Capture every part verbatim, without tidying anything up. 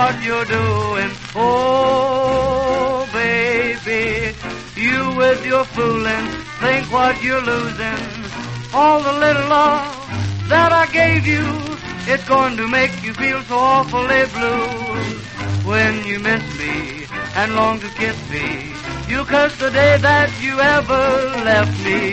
what you're doing. Oh, baby, you with your fooling, think what you're losing. All the little love that I gave you, it's going to make you feel so awfully blue. When you miss me and long to kiss me, you curse the day that you ever left me.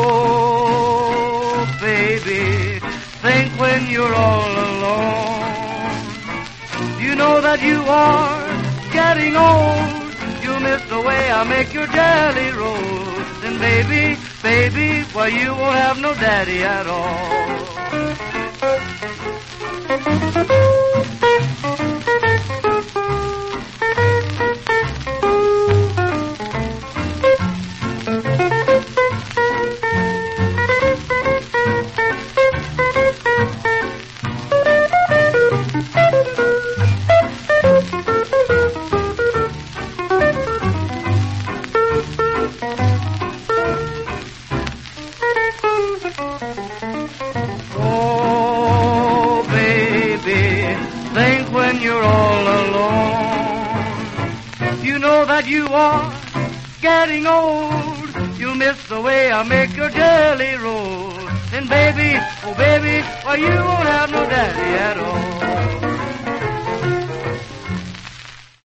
Oh, baby, think when you're all alone. You know that you are getting old. You miss the way I make your jelly rolls. And baby, baby, why you won't have no daddy at all. Oh, baby, think when you're all alone. You know that you are getting old. You'll miss the way I make your jelly roll. And baby, oh baby, why you won't have no daddy at all.